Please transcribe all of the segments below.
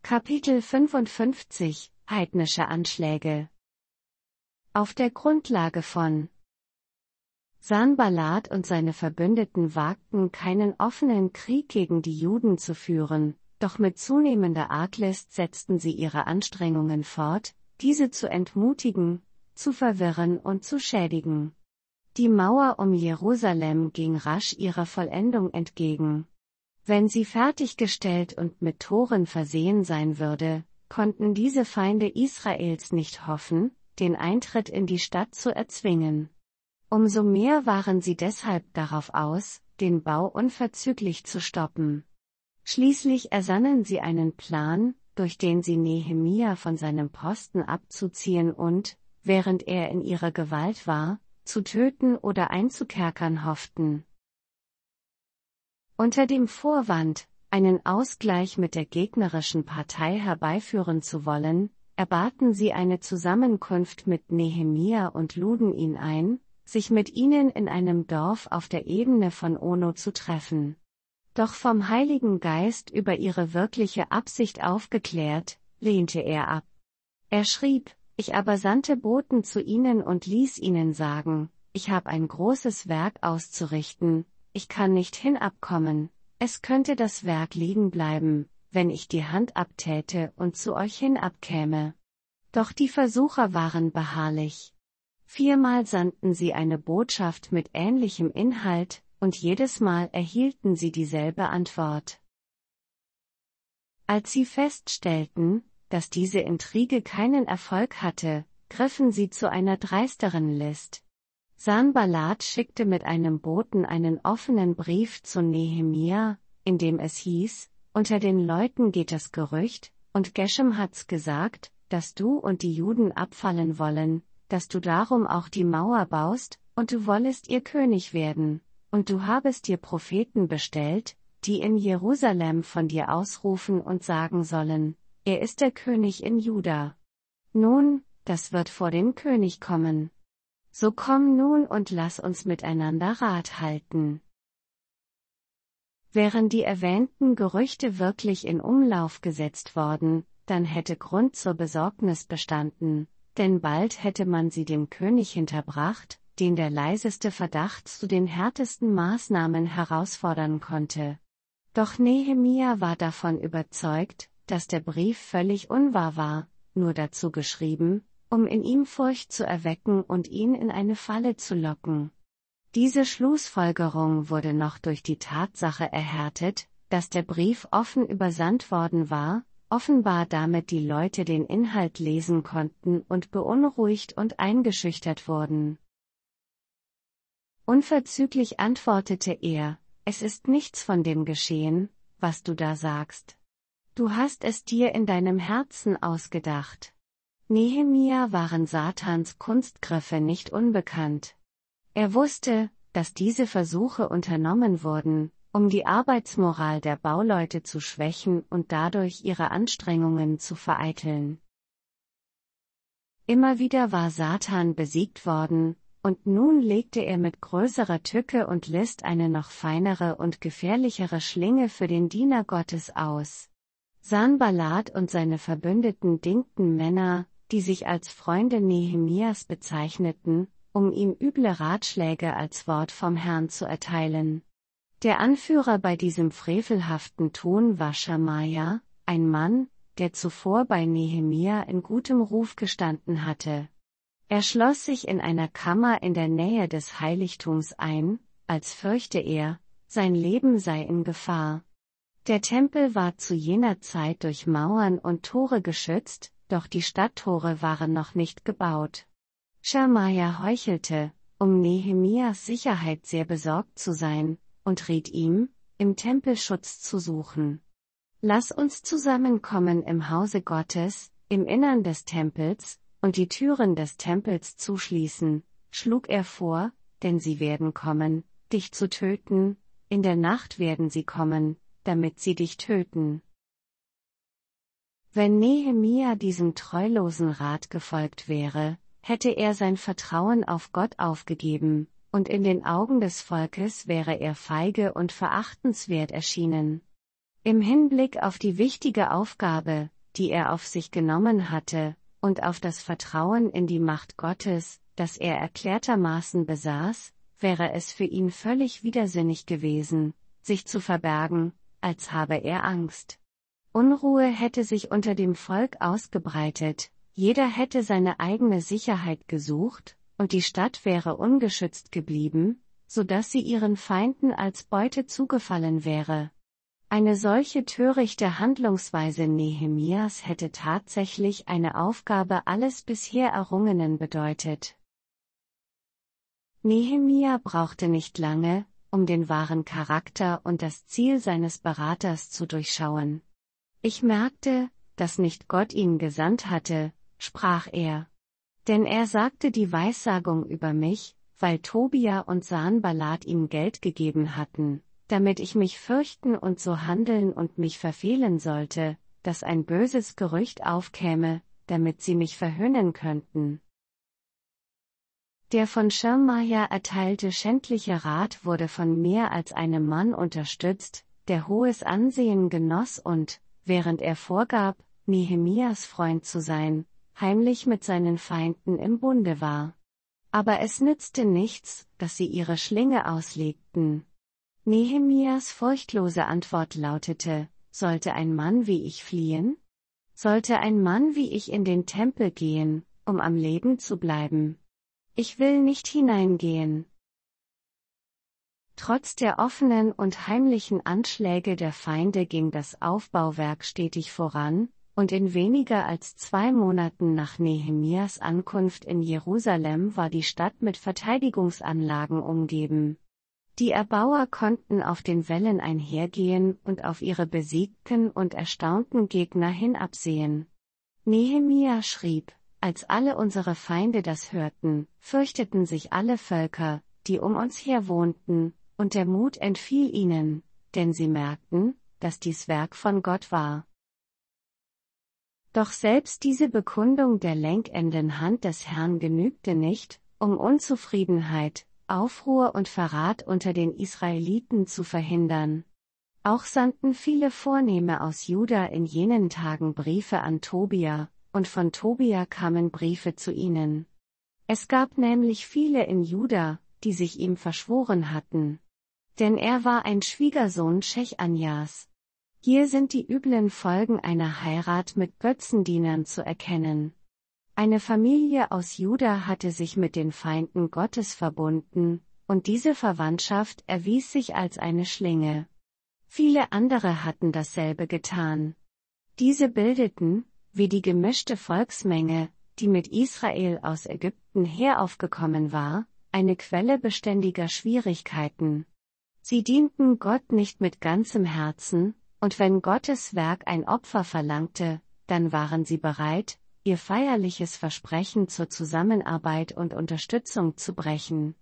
Kapitel 55 – Heidnische Anschläge. Auf der Grundlage von Sanballat und seine Verbündeten wagten keinen offenen Krieg gegen die Juden zu führen, doch mit zunehmender Arglist setzten sie ihre Anstrengungen fort, diese zu entmutigen, zu verwirren und zu schädigen. Die Mauer um Jerusalem ging rasch ihrer Vollendung entgegen. Wenn sie fertiggestellt und mit Toren versehen sein würde, konnten diese Feinde Israels nicht hoffen, den Eintritt in die Stadt zu erzwingen. Umso mehr waren sie deshalb darauf aus, den Bau unverzüglich zu stoppen. Schließlich ersannen sie einen Plan, durch den sie Nehemia von seinem Posten abzuziehen und, während er in ihrer Gewalt war, zu töten oder einzukerkern hofften. Unter dem Vorwand, einen Ausgleich mit der gegnerischen Partei herbeiführen zu wollen, erbaten sie eine Zusammenkunft mit Nehemia und luden ihn ein, sich mit ihnen in einem Dorf auf der Ebene von Ono zu treffen. Doch vom Heiligen Geist über ihre wirkliche Absicht aufgeklärt, lehnte er ab. Er schrieb: Ich aber sandte Boten zu ihnen und ließ ihnen sagen, ich habe ein großes Werk auszurichten, ich kann nicht hinabkommen, es könnte das Werk liegen bleiben, wenn ich die Hand abtäte und zu euch hinabkäme. Doch die Versucher waren beharrlich. 4-mal sandten sie eine Botschaft mit ähnlichem Inhalt, und jedes Mal erhielten sie dieselbe Antwort. Als sie feststellten, dass diese Intrige keinen Erfolg hatte, griffen sie zu einer dreisteren List. Sanballat schickte mit einem Boten einen offenen Brief zu Nehemia, in dem es hieß: Unter den Leuten geht das Gerücht, und Geshem hat's gesagt, dass du und die Juden abfallen wollen, dass du darum auch die Mauer baust, und du wollest ihr König werden, und du habest dir Propheten bestellt, die in Jerusalem von dir ausrufen und sagen sollen, er ist der König in Juda. Nun, das wird vor den König kommen. So komm nun und lass uns miteinander Rat halten. Wären die erwähnten Gerüchte wirklich in Umlauf gesetzt worden, dann hätte Grund zur Besorgnis bestanden, denn bald hätte man sie dem König hinterbracht, den der leiseste Verdacht zu den härtesten Maßnahmen herausfordern konnte. Doch Nehemia war davon überzeugt, dass der Brief völlig unwahr war, nur dazu geschrieben, um in ihm Furcht zu erwecken und ihn in eine Falle zu locken. Diese Schlussfolgerung wurde noch durch die Tatsache erhärtet, dass der Brief offen übersandt worden war, offenbar damit die Leute den Inhalt lesen konnten und beunruhigt und eingeschüchtert wurden. Unverzüglich antwortete er: Es ist nichts von dem geschehen, was du da sagst. Du hast es dir in deinem Herzen ausgedacht. Nehemia waren Satans Kunstgriffe nicht unbekannt. Er wusste, dass diese Versuche unternommen wurden, um die Arbeitsmoral der Bauleute zu schwächen und dadurch ihre Anstrengungen zu vereiteln. Immer wieder war Satan besiegt worden, und nun legte er mit größerer Tücke und List eine noch feinere und gefährlichere Schlinge für den Diener Gottes aus. Sanballat und seine Verbündeten dingten Männer, die sich als Freunde Nehemias bezeichneten, um ihm üble Ratschläge als Wort vom Herrn zu erteilen. Der Anführer bei diesem frevelhaften Tun war Schemaja, ein Mann, der zuvor bei Nehemia in gutem Ruf gestanden hatte. Er schloss sich in einer Kammer in der Nähe des Heiligtums ein, als fürchte er, sein Leben sei in Gefahr. Der Tempel war zu jener Zeit durch Mauern und Tore geschützt, doch die Stadttore waren noch nicht gebaut. Schemaja heuchelte, um Nehemias Sicherheit sehr besorgt zu sein, und riet ihm, im Tempel Schutz zu suchen. Lass uns zusammenkommen im Hause Gottes, im Innern des Tempels, und die Türen des Tempels zuschließen, schlug er vor, denn sie werden kommen, dich zu töten, in der Nacht werden sie kommen, damit sie dich töten. Wenn Nehemia diesem treulosen Rat gefolgt wäre, hätte er sein Vertrauen auf Gott aufgegeben, und in den Augen des Volkes wäre er feige und verachtenswert erschienen. Im Hinblick auf die wichtige Aufgabe, die er auf sich genommen hatte, und auf das Vertrauen in die Macht Gottes, das er erklärtermaßen besaß, wäre es für ihn völlig widersinnig gewesen, sich zu verbergen, als habe er Angst. Unruhe hätte sich unter dem Volk ausgebreitet, jeder hätte seine eigene Sicherheit gesucht, und die Stadt wäre ungeschützt geblieben, so dass sie ihren Feinden als Beute zugefallen wäre. Eine solche törichte Handlungsweise Nehemias hätte tatsächlich eine Aufgabe alles bisher Errungenen bedeutet. Nehemia brauchte nicht lange, um den wahren Charakter und das Ziel seines Beraters zu durchschauen. Ich merkte, dass nicht Gott ihn gesandt hatte, sprach er. Denn er sagte die Weissagung über mich, weil Tobia und Sanballat ihm Geld gegeben hatten, damit ich mich fürchten und so handeln und mich verfehlen sollte, dass ein böses Gerücht aufkäme, damit sie mich verhöhnen könnten. Der von Schirmmaja erteilte schändliche Rat wurde von mehr als einem Mann unterstützt, der hohes Ansehen genoss und, während er vorgab, Nehemias Freund zu sein, heimlich mit seinen Feinden im Bunde war. Aber es nützte nichts, dass sie ihre Schlinge auslegten. Nehemias furchtlose Antwort lautete: Sollte ein Mann wie ich fliehen? Sollte ein Mann wie ich in den Tempel gehen, um am Leben zu bleiben? Ich will nicht hineingehen. Trotz der offenen und heimlichen Anschläge der Feinde ging das Aufbauwerk stetig voran, und in weniger als 2 Monaten nach Nehemias Ankunft in Jerusalem war die Stadt mit Verteidigungsanlagen umgeben. Die Erbauer konnten auf den Wällen einhergehen und auf ihre besiegten und erstaunten Gegner hinabsehen. Nehemia schrieb: Als alle unsere Feinde das hörten, fürchteten sich alle Völker, die um uns her wohnten, und der Mut entfiel ihnen, denn sie merkten, dass dies Werk von Gott war. Doch selbst diese Bekundung der lenkenden Hand des Herrn genügte nicht, um Unzufriedenheit, Aufruhr und Verrat unter den Israeliten zu verhindern. Auch sandten viele Vornehme aus Juda in jenen Tagen Briefe an Tobia, und von Tobia kamen Briefe zu ihnen. Es gab nämlich viele in Juda, die sich ihm verschworen hatten. Denn er war ein Schwiegersohn Schechanjas. Hier sind die üblen Folgen einer Heirat mit Götzendienern zu erkennen. Eine Familie aus Juda hatte sich mit den Feinden Gottes verbunden, und diese Verwandtschaft erwies sich als eine Schlinge. Viele andere hatten dasselbe getan. Diese bildeten, wie die gemischte Volksmenge, die mit Israel aus Ägypten heraufgekommen war, eine Quelle beständiger Schwierigkeiten. Sie dienten Gott nicht mit ganzem Herzen, und wenn Gottes Werk ein Opfer verlangte, dann waren sie bereit, ihr feierliches Versprechen zur Zusammenarbeit und Unterstützung zu brechen.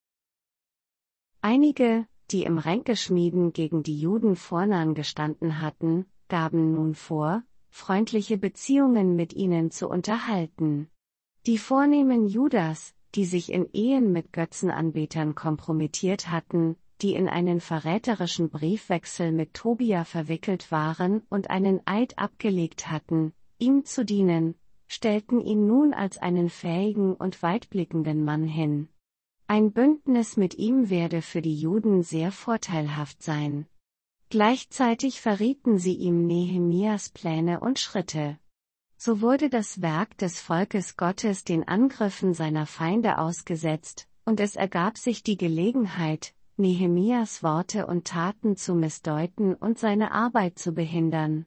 Einige, die im Ränkeschmieden gegen die Juden vornahen gestanden hatten, gaben nun vor, freundliche Beziehungen mit ihnen zu unterhalten. Die Vornehmen Judas, die sich in Ehen mit Götzenanbetern kompromittiert hatten, die in einen verräterischen Briefwechsel mit Tobia verwickelt waren und einen Eid abgelegt hatten, ihm zu dienen, stellten ihn nun als einen fähigen und weitblickenden Mann hin. Ein Bündnis mit ihm werde für die Juden sehr vorteilhaft sein. Gleichzeitig verrieten sie ihm Nehemias Pläne und Schritte. So wurde das Werk des Volkes Gottes den Angriffen seiner Feinde ausgesetzt, und es ergab sich die Gelegenheit, Nehemias Worte und Taten zu missdeuten und seine Arbeit zu behindern.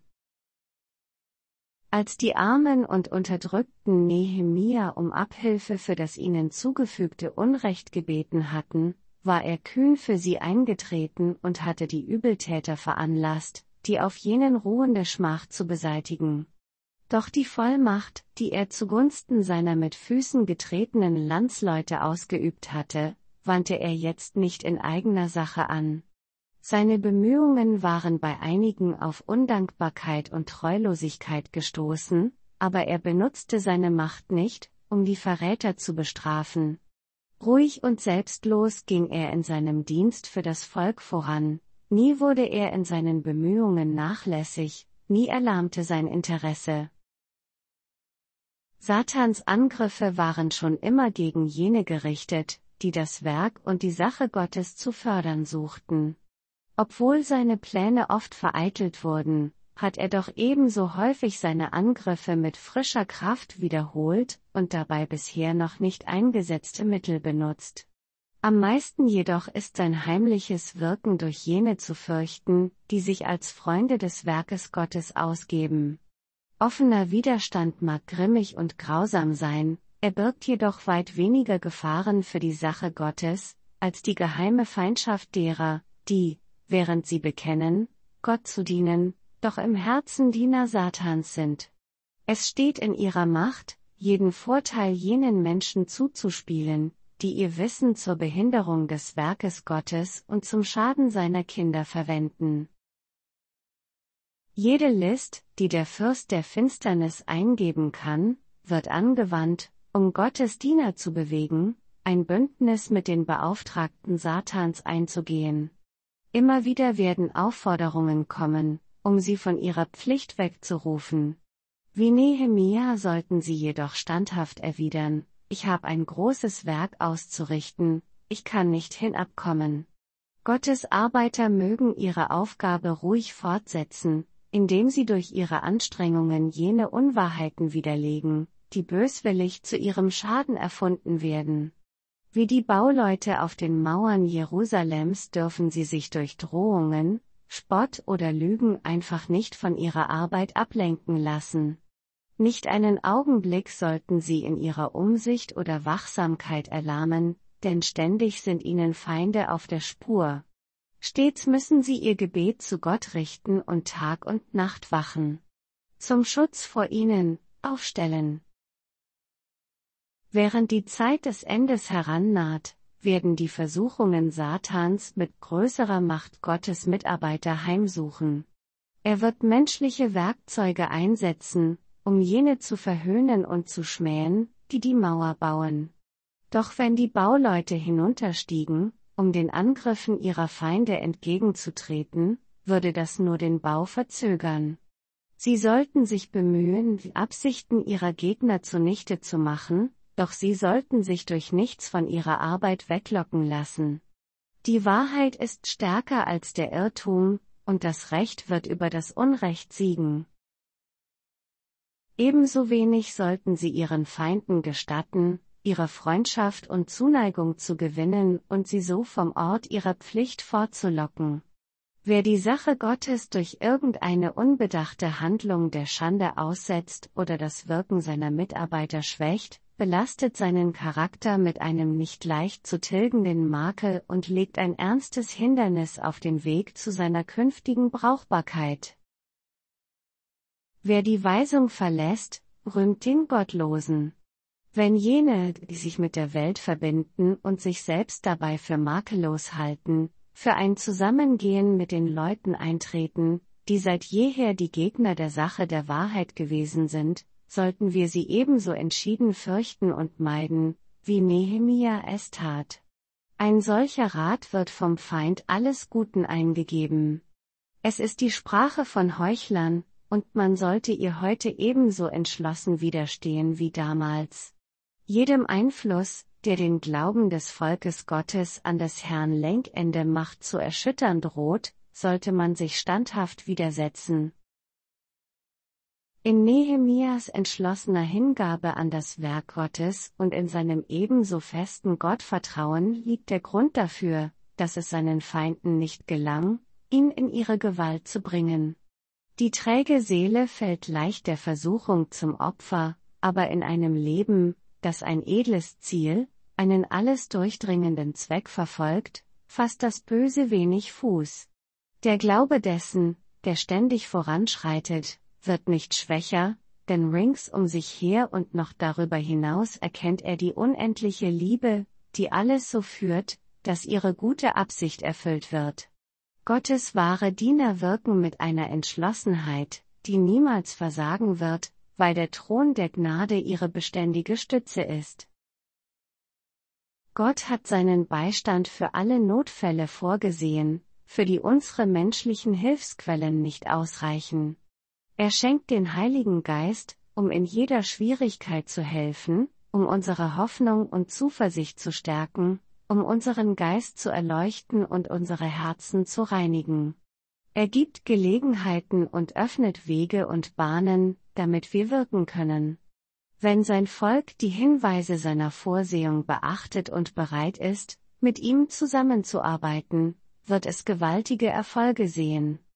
Als die Armen und Unterdrückten Nehemia um Abhilfe für das ihnen zugefügte Unrecht gebeten hatten, war er kühn für sie eingetreten und hatte die Übeltäter veranlasst, die auf jenen ruhende Schmach zu beseitigen. Doch die Vollmacht, die er zugunsten seiner mit Füßen getretenen Landsleute ausgeübt hatte, wandte er jetzt nicht in eigener Sache an. Seine Bemühungen waren bei einigen auf Undankbarkeit und Treulosigkeit gestoßen, aber er benutzte seine Macht nicht, um die Verräter zu bestrafen. Ruhig und selbstlos ging er in seinem Dienst für das Volk voran, nie wurde er in seinen Bemühungen nachlässig, nie erlahmte sein Interesse. Satans Angriffe waren schon immer gegen jene gerichtet, die das Werk und die Sache Gottes zu fördern suchten. Obwohl seine Pläne oft vereitelt wurden, hat er doch ebenso häufig seine Angriffe mit frischer Kraft wiederholt und dabei bisher noch nicht eingesetzte Mittel benutzt. Am meisten jedoch ist sein heimliches Wirken durch jene zu fürchten, die sich als Freunde des Werkes Gottes ausgeben. Offener Widerstand mag grimmig und grausam sein, er birgt jedoch weit weniger Gefahren für die Sache Gottes, als die geheime Feindschaft derer, die, während sie bekennen, Gott zu dienen, doch im Herzen Diener Satans sind. Es steht in ihrer Macht, jeden Vorteil jenen Menschen zuzuspielen, die ihr Wissen zur Behinderung des Werkes Gottes und zum Schaden seiner Kinder verwenden. Jede List, die der Fürst der Finsternis eingeben kann, wird angewandt, um Gottes Diener zu bewegen, ein Bündnis mit den Beauftragten Satans einzugehen. Immer wieder werden Aufforderungen kommen, um sie von ihrer Pflicht wegzurufen. Wie Nehemia sollten sie jedoch standhaft erwidern: Ich habe ein großes Werk auszurichten, ich kann nicht hinabkommen. Gottes Arbeiter mögen ihre Aufgabe ruhig fortsetzen, indem sie durch ihre Anstrengungen jene Unwahrheiten widerlegen, die böswillig zu ihrem Schaden erfunden werden. Wie die Bauleute auf den Mauern Jerusalems dürfen sie sich durch Drohungen, Spott oder Lügen einfach nicht von ihrer Arbeit ablenken lassen. Nicht einen Augenblick sollten sie in ihrer Umsicht oder Wachsamkeit erlahmen, denn ständig sind ihnen Feinde auf der Spur. Stets müssen sie ihr Gebet zu Gott richten und Tag und Nacht wachen. Zum Schutz vor ihnen, aufstellen. Während die Zeit des Endes herannaht, werden die Versuchungen Satans mit größerer Macht Gottes Mitarbeiter heimsuchen. Er wird menschliche Werkzeuge einsetzen, um jene zu verhöhnen und zu schmähen, die die Mauer bauen. Doch wenn die Bauleute hinunterstiegen, um den Angriffen ihrer Feinde entgegenzutreten, würde das nur den Bau verzögern. Sie sollten sich bemühen, die Absichten ihrer Gegner zunichte zu machen, doch sie sollten sich durch nichts von ihrer Arbeit weglocken lassen. Die Wahrheit ist stärker als der Irrtum, und das Recht wird über das Unrecht siegen. Ebenso wenig sollten sie ihren Feinden gestatten, ihre Freundschaft und Zuneigung zu gewinnen und sie so vom Ort ihrer Pflicht fortzulocken. Wer die Sache Gottes durch irgendeine unbedachte Handlung der Schande aussetzt oder das Wirken seiner Mitarbeiter schwächt, belastet seinen Charakter mit einem nicht leicht zu tilgenden Makel und legt ein ernstes Hindernis auf den Weg zu seiner künftigen Brauchbarkeit. Wer die Weisung verlässt, rühmt den Gottlosen. Wenn jene, die sich mit der Welt verbinden und sich selbst dabei für makellos halten, für ein Zusammengehen mit den Leuten eintreten, die seit jeher die Gegner der Sache der Wahrheit gewesen sind, sollten wir sie ebenso entschieden fürchten und meiden, wie Nehemia es tat. Ein solcher Rat wird vom Feind alles Guten eingegeben. Es ist die Sprache von Heuchlern, und man sollte ihr heute ebenso entschlossen widerstehen wie damals. Jedem Einfluss, der den Glauben des Volkes Gottes an des Herrn Lenkende Macht zu erschüttern droht, sollte man sich standhaft widersetzen. In Nehemias entschlossener Hingabe an das Werk Gottes und in seinem ebenso festen Gottvertrauen liegt der Grund dafür, dass es seinen Feinden nicht gelang, ihn in ihre Gewalt zu bringen. Die träge Seele fällt leicht der Versuchung zum Opfer, aber in einem Leben, das ein edles Ziel, einen alles durchdringenden Zweck verfolgt, fasst das Böse wenig Fuß. Der Glaube dessen, der ständig voranschreitet, wird nicht schwächer, denn rings um sich her und noch darüber hinaus erkennt er die unendliche Liebe, die alles so führt, dass ihre gute Absicht erfüllt wird. Gottes wahre Diener wirken mit einer Entschlossenheit, die niemals versagen wird, weil der Thron der Gnade ihre beständige Stütze ist. Gott hat seinen Beistand für alle Notfälle vorgesehen, für die unsere menschlichen Hilfsquellen nicht ausreichen. Er schenkt den Heiligen Geist, um in jeder Schwierigkeit zu helfen, um unsere Hoffnung und Zuversicht zu stärken, um unseren Geist zu erleuchten und unsere Herzen zu reinigen. Er gibt Gelegenheiten und öffnet Wege und Bahnen, damit wir wirken können. Wenn sein Volk die Hinweise seiner Vorsehung beachtet und bereit ist, mit ihm zusammenzuarbeiten, wird es gewaltige Erfolge sehen.